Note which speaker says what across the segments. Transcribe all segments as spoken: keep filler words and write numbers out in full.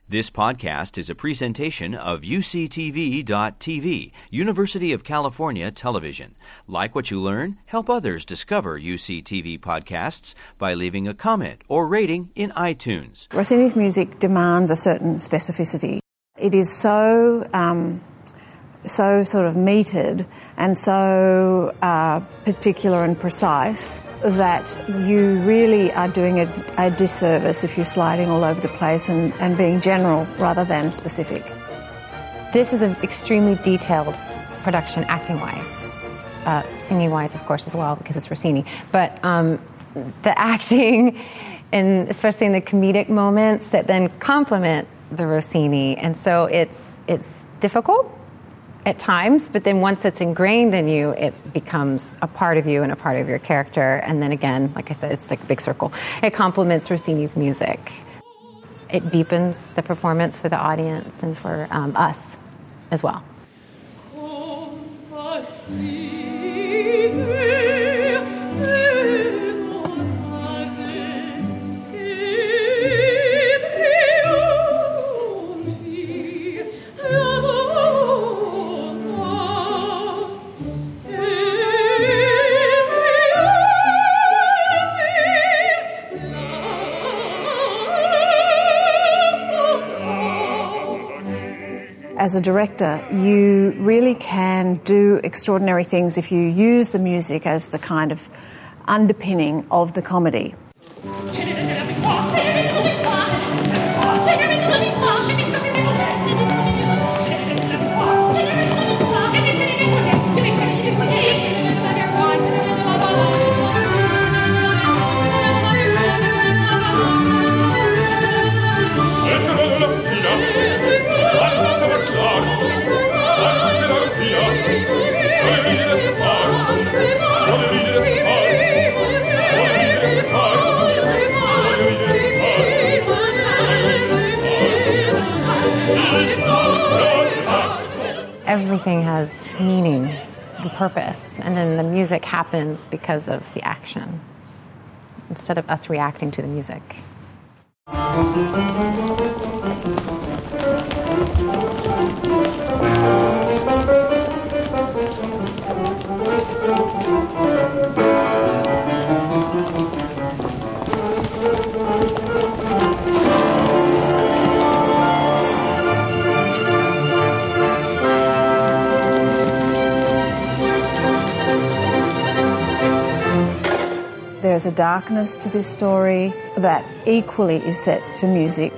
Speaker 1: This podcast is a presentation of U C T V dot T V, University of California Television. Like what you learn? Help others discover U C T V podcasts by leaving a comment or rating in iTunes.
Speaker 2: Rossini's music demands a certain specificity. It is so um, so sort of metered and so uh, particular and precise that you really are doing a, a disservice if you're sliding all over the place and, and being general rather than specific.
Speaker 3: This is an extremely detailed production, acting-wise. Uh, singing-wise, of course, as well, because it's Rossini. But um, the acting, and especially in the comedic moments that then complement the Rossini. And so it's it's difficult at times, but then once it's ingrained in you, it becomes a part of you and a part of your character. And then again, like I said, it's like a big circle. It complements Rossini's music. It deepens the performance for the audience and for um, us as well.
Speaker 2: As a director, you really can do extraordinary things if you use the music as the kind of underpinning of the comedy.
Speaker 3: Everything has meaning and purpose, and then the music happens because of the action, instead of us reacting to the music.
Speaker 2: There's a darkness to this story that equally is set to music.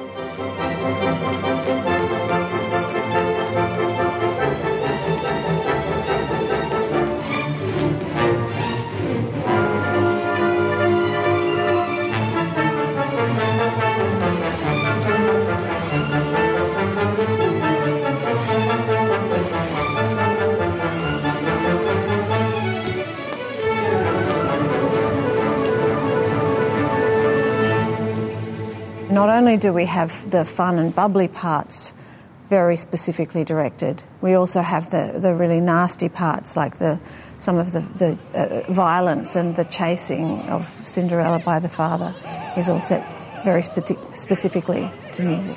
Speaker 2: Not only do we have the fun and bubbly parts very specifically directed, we also have the, the really nasty parts, like the some of the, the uh, violence and the chasing of Cinderella by the father is all set very spe- specifically to music.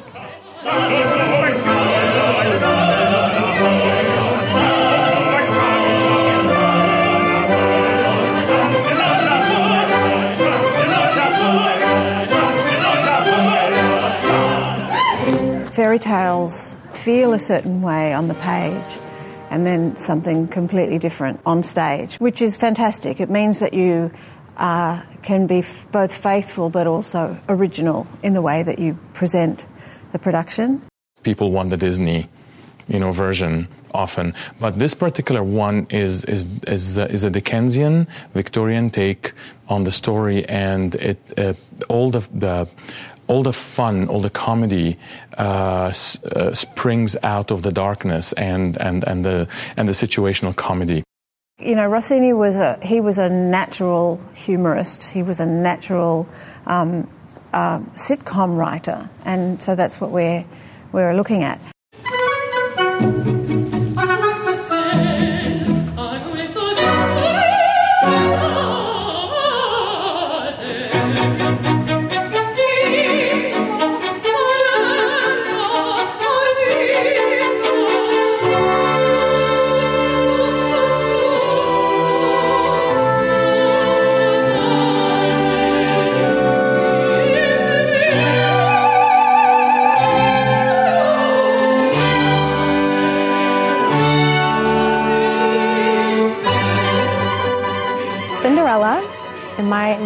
Speaker 2: Fairy tales feel a certain way on the page and then something completely different on stage, which is fantastic. It means that you uh, can be f- both faithful but also original in the way that you present the production.
Speaker 4: People want the Disney, you know, version often, but this particular one is is is, uh, is a Dickensian Victorian take on the story, and it uh, all the the all the fun, all the comedy uh, s- uh, springs out of the darkness and and and the and the situational comedy.
Speaker 2: You know, Rossini was a he was a natural humorist. He was a natural um, uh, sitcom writer, and so that's what we're we're looking at.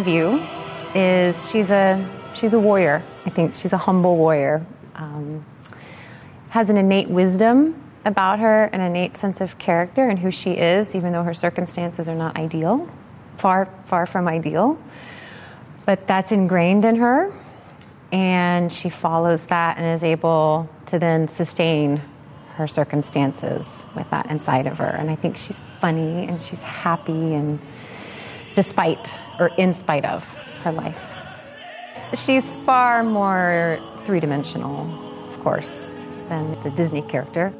Speaker 3: point of view is she's a she's a warrior. I think she's a humble warrior. Um, has an innate wisdom about her, an innate sense of character and who she is, even though her circumstances are not ideal, far, far from ideal. But that's ingrained in her, and she follows that and is able to then sustain her circumstances with that inside of her. And I think she's funny and she's happy, and despite or in spite of her life. She's far more three-dimensional, of course, than the Disney character.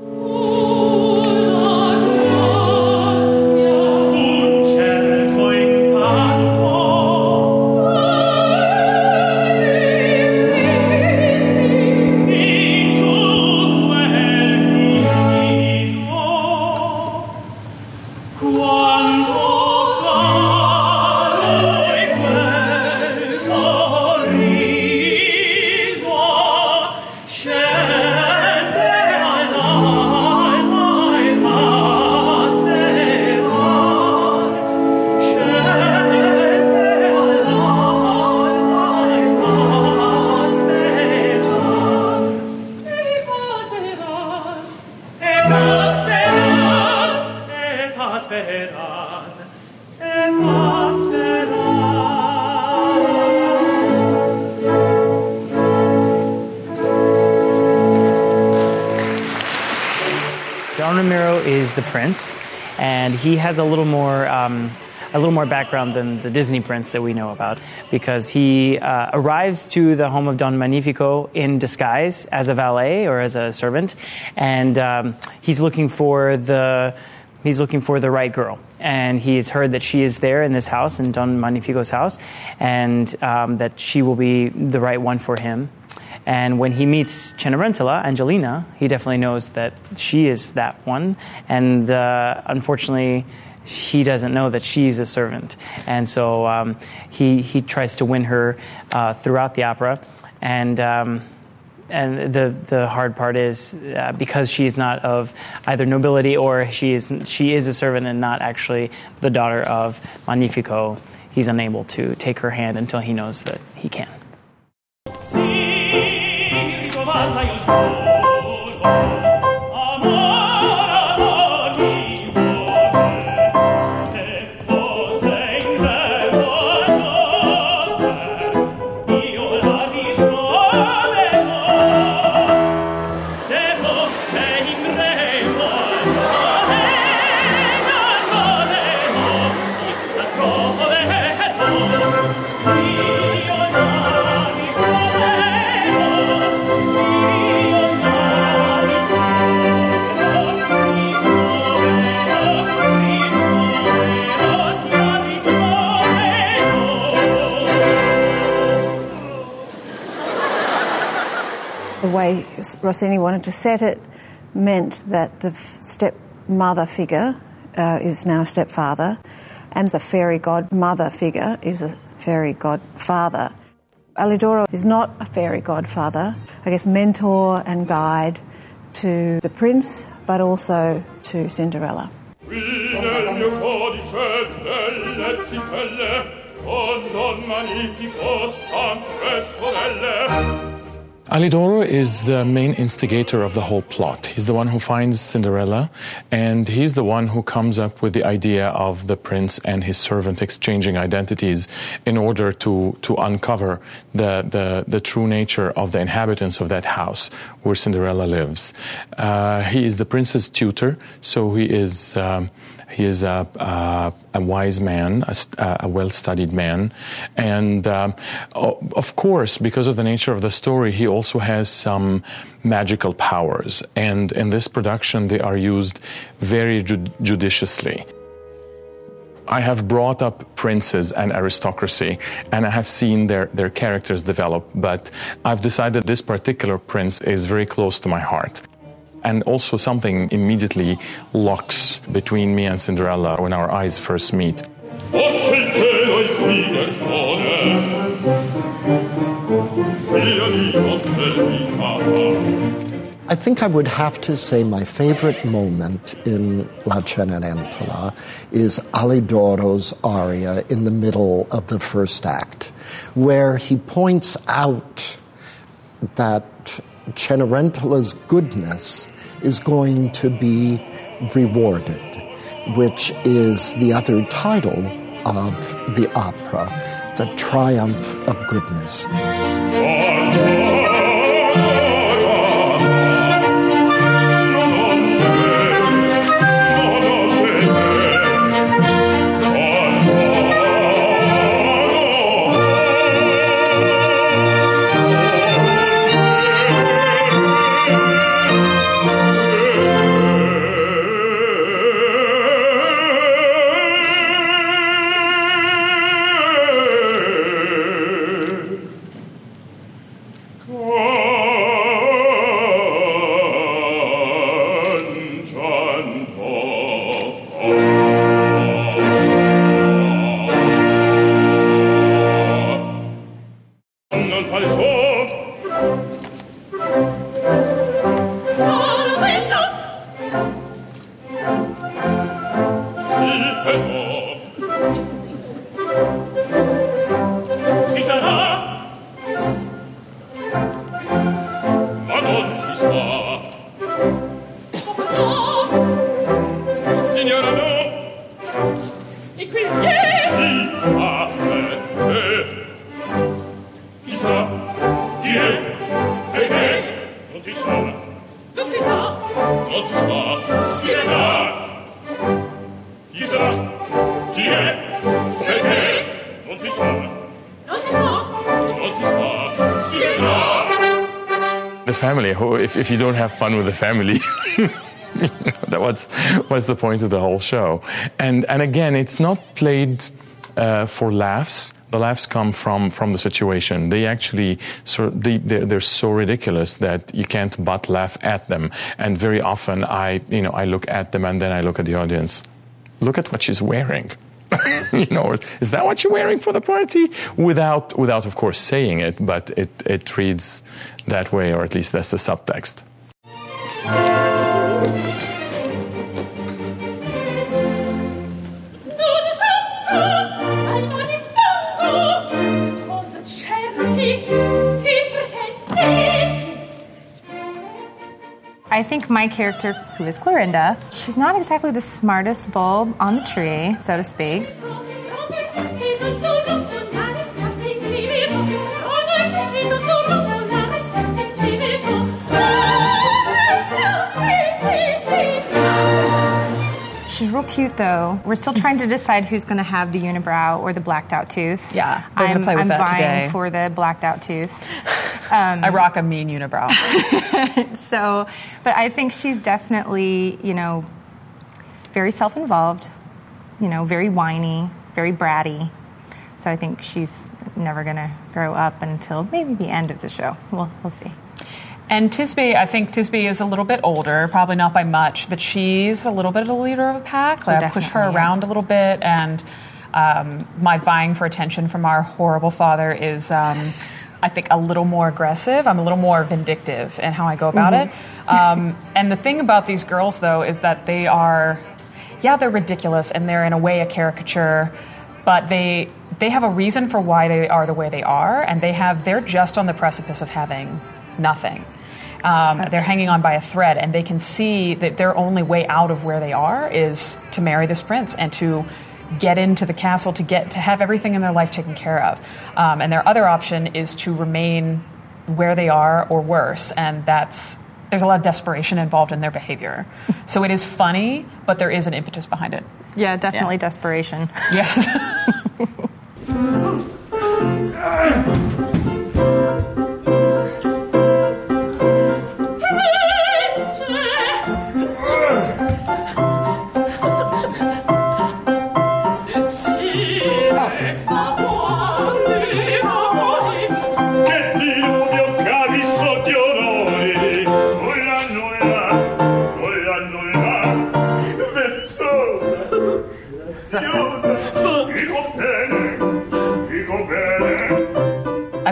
Speaker 5: Don Ramiro is the prince, and he has a little more um, a little more background than the Disney prince that we know about, because he uh, arrives to the home of Don Magnifico in disguise as a valet or as a servant, and um, he's looking for the he's looking for the right girl. And he has heard that she is there in this house, in Don Magnifico's house, and um, that she will be the right one for him. And when he meets Cenerentola, Angelina, he definitely knows that she is that one. And uh, unfortunately, he doesn't know that she's a servant. And so um, he he tries to win her uh, throughout the opera. And um, and the the hard part is uh, because she is not of either nobility or she is she is a servant and not actually the daughter of Magnifico, he's unable to take her hand until he knows that he can.
Speaker 2: The way Rossini wanted to set it meant that the stepmother figure uh, is now a stepfather, and the fairy godmother figure is a fairy godfather. Alidoro is not a fairy godfather, I guess mentor and guide to the prince, but also to Cinderella.
Speaker 4: Alidoro is the main instigator of the whole plot. He's the one who finds Cinderella, and he's the one who comes up with the idea of the prince and his servant exchanging identities in order to, to uncover the, the, the true nature of the inhabitants of that house where Cinderella lives. Uh, he is the prince's tutor, so he is... Um, He is a, a, a wise man, a, a well-studied man. And um, of course, because of the nature of the story, he also has some magical powers. And in this production, they are used very ju- judiciously. I have brought up princes and aristocracy, and I have seen their, their characters develop, but I've decided this particular prince is very close to my heart. And also something immediately locks between me and Cinderella when our eyes first meet.
Speaker 6: I think I would have to say my favorite moment in La Cenerentola is Alidoro's aria in the middle of the first act, where he points out that Cenerentola's goodness is going to be rewarded, which is the other title of the opera, The Triumph of Goodness.
Speaker 4: The family, if, if you don't have fun with the family, that was, was the point of the whole show. And, and again, it's not played uh, for laughs. The laughs come from, from the situation. They actually, so they, they're, they're so ridiculous that you can't but laugh at them. And very often I, you know, I look at them and then I look at the audience. Look at what she's wearing. You know, is that what you're wearing for the party? Without, without of course, saying it, but it, it reads that way, or at least that's the subtext.
Speaker 3: I think my character, who is Clorinda, she's not exactly the smartest bulb on the tree, so to speak. She's real cute, though. We're still trying to decide who's going to have the unibrow or the blacked out tooth.
Speaker 7: Yeah, we're going to play with
Speaker 3: I'm
Speaker 7: that
Speaker 3: vying
Speaker 7: today.
Speaker 3: for the blacked out tooth.
Speaker 7: Um, I rock a mean unibrow.
Speaker 3: So, but I think she's definitely, you know, very self-involved, you know, very whiny, very bratty. So I think she's never going to grow up until maybe the end of the show. We'll, we'll see.
Speaker 7: And Tisbe, I think Tisbe is a little bit older, probably not by much, but she's a little bit of a leader of a pack. Like, I push her around a little bit, and um, my vying for attention from our horrible father is, um, I think, a little more aggressive. I'm a little more vindictive in how I go about mm-hmm. it. Um, and the thing about these girls, though, is that they are, yeah, they're ridiculous, and they're in a way a caricature, but they they have a reason for why they are the way they are, and they have they're just on the precipice of having nothing. Um, they're hanging on by a thread, and they can see that their only way out of where they are is to marry this prince and to get into the castle, to get to have everything in their life taken care of. Um, and their other option is to remain where they are or worse, and that's there's a lot of desperation involved in their behavior. So it is funny, but there is an impetus behind it.
Speaker 3: Yeah, definitely
Speaker 7: yeah.
Speaker 3: desperation.
Speaker 7: Yeah.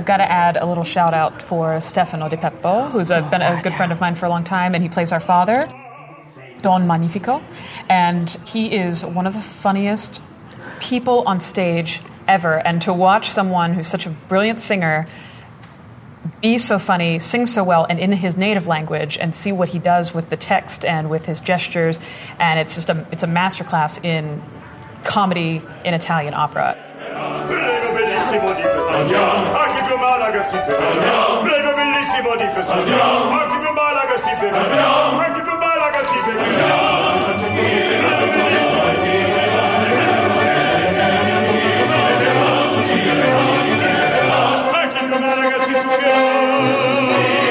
Speaker 7: I've got to add a little shout out for Stefano Di Peppo, who's a, been a good friend of mine for a long time, and he plays our father, Don Magnifico. And he is one of the funniest people on stage ever. And to watch someone who's such a brilliant singer be so funny, sing so well, and in his native language, and see what he does with the text and with his gestures, and it's just a it's a masterclass in comedy in Italian opera.
Speaker 8: Prego bellissimo di questa anche più Malaga si ferma. Prego bellissimo di questa anche più Malaga si ferma. Anche più Malaga si ferma. Prego bellissimo di anche più Malaga si ferma.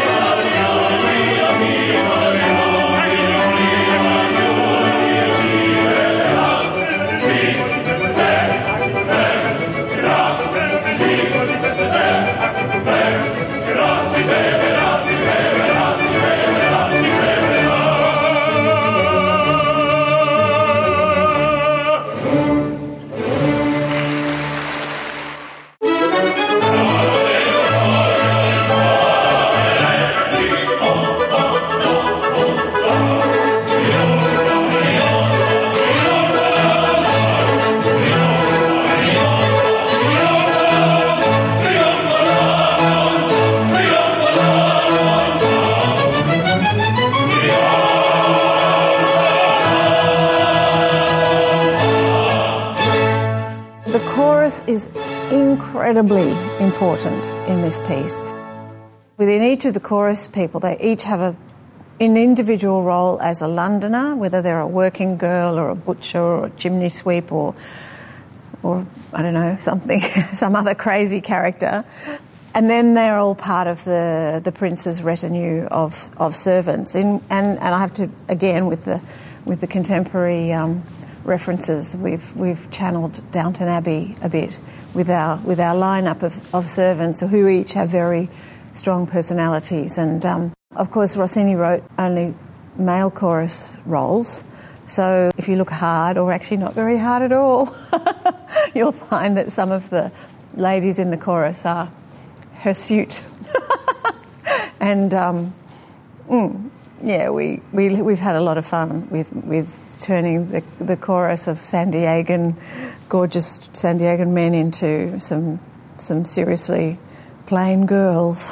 Speaker 2: Is incredibly important in this piece. Within each of the chorus people, they each have a, an individual role as a Londoner, whether they're a working girl or a butcher or a chimney sweep or, or I don't know, something, some other crazy character. And then they're all part of the, the prince's retinue of, of servants. In, and, and I have to, again, with the, with the contemporary um, references, we've we've channeled Downton Abbey a bit with our with our lineup of, of servants who each have very strong personalities. And um, of course, Rossini wrote only male chorus roles, so if you look hard, or actually not very hard at all, you'll find that some of the ladies in the chorus are hirsute. and um, mm, yeah, we we we've had a lot of fun with with. turning the, the chorus of San Diegan, gorgeous San Diegan men into some some seriously plain girls.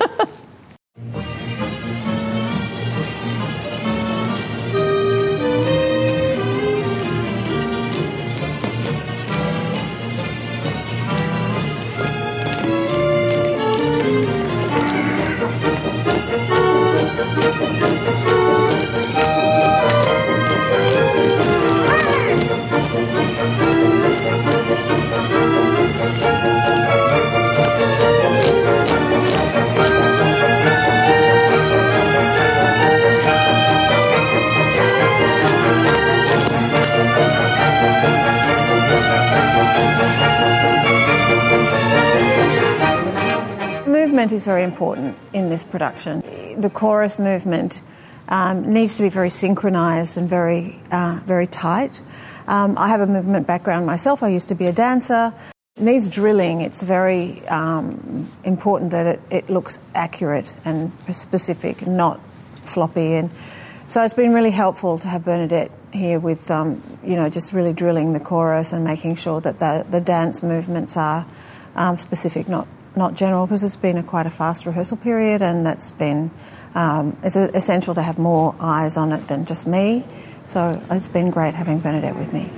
Speaker 2: Movement is very important in this production. The chorus movement um, needs to be very synchronized and very, uh, very tight. Um, I have a movement background myself. I used to be a dancer. It needs drilling. It's very um, important that it, it looks accurate and specific, not floppy. And so it's been really helpful to have Bernadette here with, um, you know, just really drilling the chorus and making sure that the, the dance movements are um, specific, not not general, because it's been a quite a fast rehearsal period, and that's been um, it's essential to have more eyes on it than just me. So it's been great having Bernadette with me.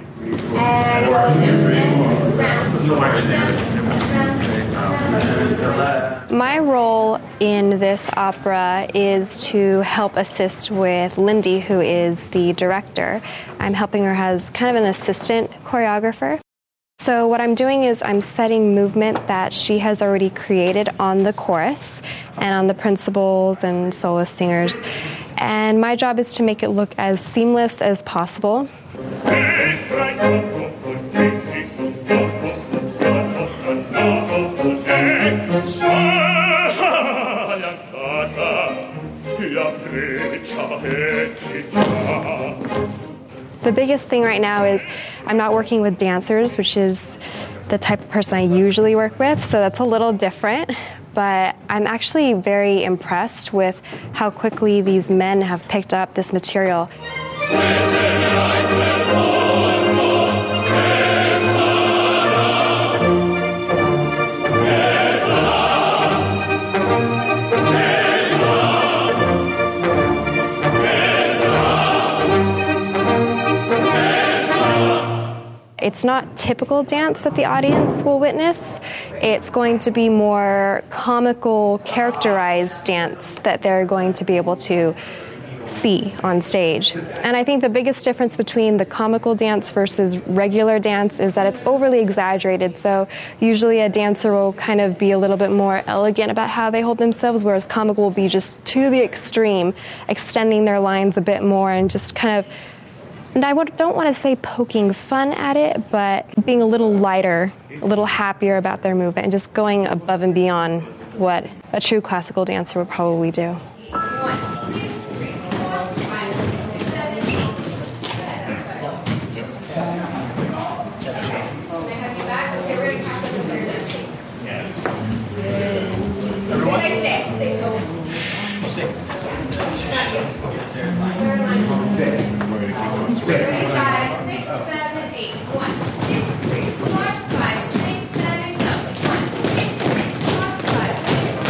Speaker 9: My role in this opera is to help assist with Lindy, who is the director. I'm helping her as kind of an assistant choreographer. So what I'm doing is I'm setting movement that she has already created on the chorus and on the principals and soloist singers. And my job is to make it look as seamless as possible. The biggest thing right now is I'm not working with dancers, which is the type of person I usually work with, so that's a little different. but I'm actually very impressed with how quickly these men have picked up this material. It's not typical dance that the audience will witness. It's going to be more comical, characterized dance that they're going to be able to see on stage. And I think the biggest difference between the comical dance versus regular dance is that it's overly exaggerated. So usually a dancer will kind of be a little bit more elegant about how they hold themselves, whereas comical will be just to the extreme, extending their lines a bit more and just kind of, and I don't want to say poking fun at it, but being a little lighter, a little happier about their movement, and just going above and beyond what a true classical dancer would probably do.
Speaker 10: Ready, five, six, seven, eight. One, two, three, four, five, six, seven, go. One, two, three, four, five, six,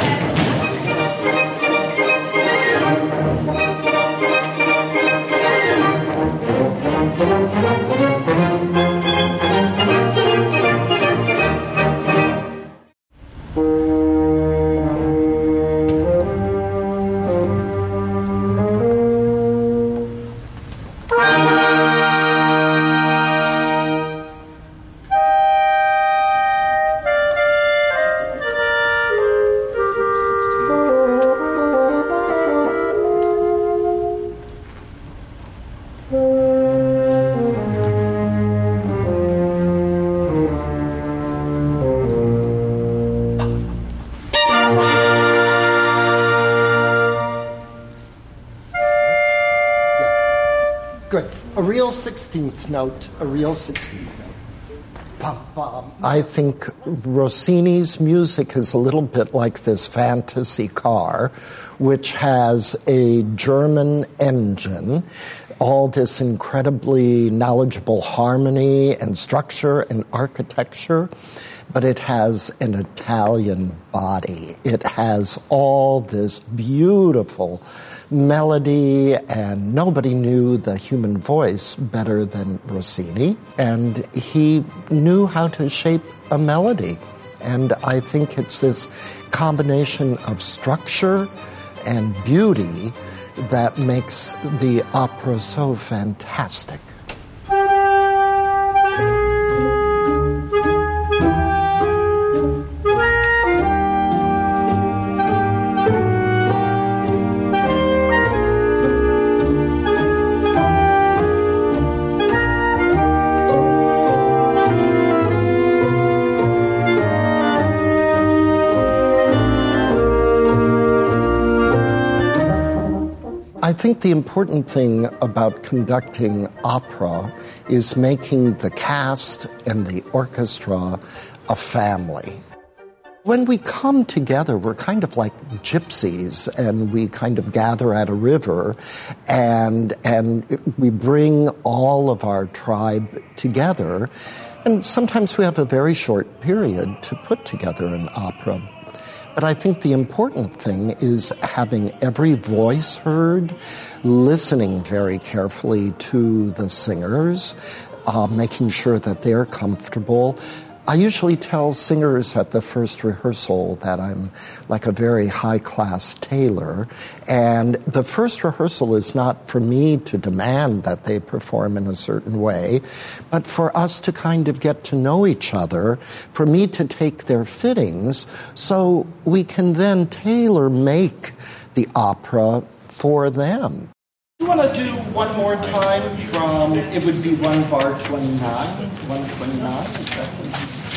Speaker 6: Good. A real sixteenth note, a real sixteenth note. Bum, bum. I think Rossini's music is a little bit like this fantasy car, which has a German engine, all this incredibly knowledgeable harmony and structure and architecture, but it has an Italian body. It has all this beautiful melody, and nobody knew the human voice better than Rossini, and he knew how to shape a melody. And I think it's this combination of structure and beauty that makes the opera so fantastic. I think the important thing about conducting opera is making the cast and the orchestra a family. When we come together, we're kind of like gypsies, and we kind of gather at a river, and and we bring all of our tribe together. And sometimes we have a very short period to put together an opera. But I think the important thing is having every voice heard, listening very carefully to the singers, uh, making sure that they're comfortable. I usually tell singers at the first rehearsal that I'm like a very high-class tailor, and the first rehearsal is not for me to demand that they perform in a certain way, but for us to kind of get to know each other, for me to take their fittings, so we can then tailor-make the opera for them. You want to do one more time from, it would be one bar twenty-nine, one twenty-nine, exactly.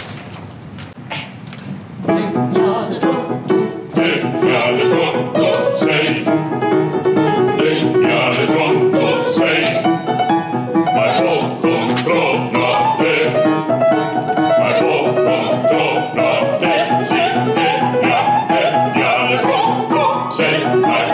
Speaker 8: Segnale tronco sei, segnale tronco sei, ma poco trova te, ma poco trova te, si e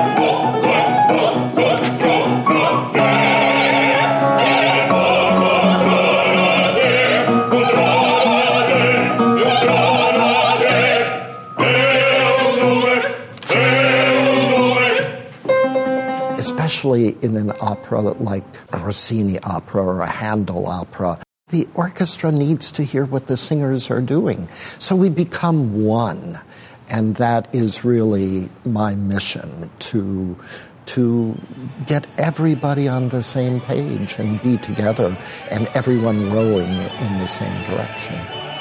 Speaker 6: Especially in an opera like a Rossini opera or a Handel opera, the orchestra needs to hear what the singers are doing. So we become one. And that is really my mission, to, to get everybody on the same page and be together and everyone rowing in the same direction.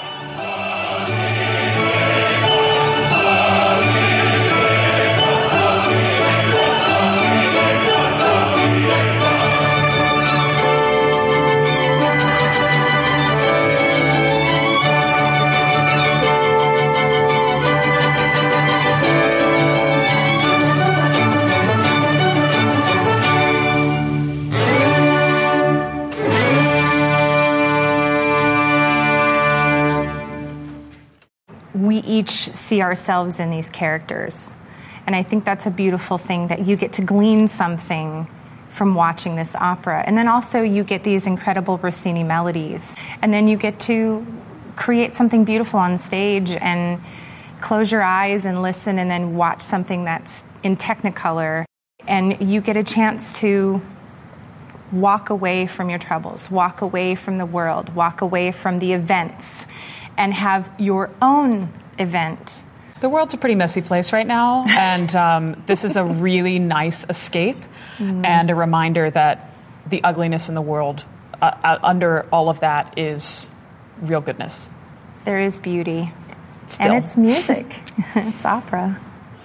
Speaker 11: We each see ourselves in these characters. And I think that's a beautiful thing, that you get to glean something from watching this opera. And then also you get these incredible Rossini melodies. And then you get to create something beautiful on stage and close your eyes and listen and then watch something that's in Technicolor. And you get a chance to walk away from your troubles, walk away from the world, walk away from the events, and have your own event.
Speaker 7: The world's a pretty messy place right now, and um, this is a really nice escape mm. and a reminder that the ugliness in the world, uh, uh, under all of that, is real goodness.
Speaker 11: There is beauty.
Speaker 7: Still.
Speaker 11: And it's music. It's opera.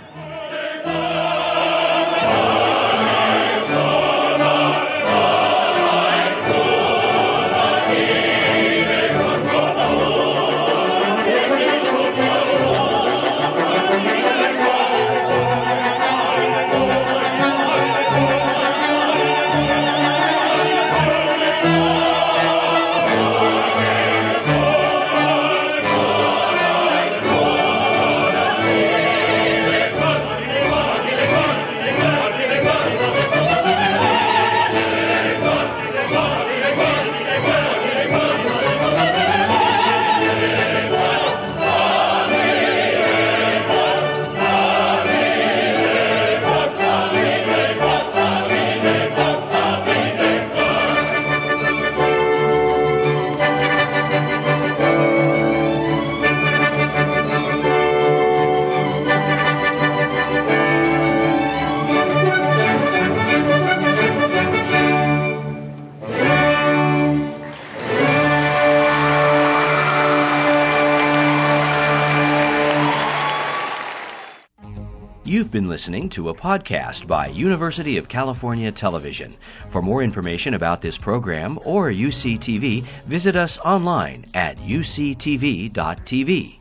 Speaker 1: You've been listening to a podcast by University of California Television. For more information about this program or U C T V, visit us online at U C T V dot T V.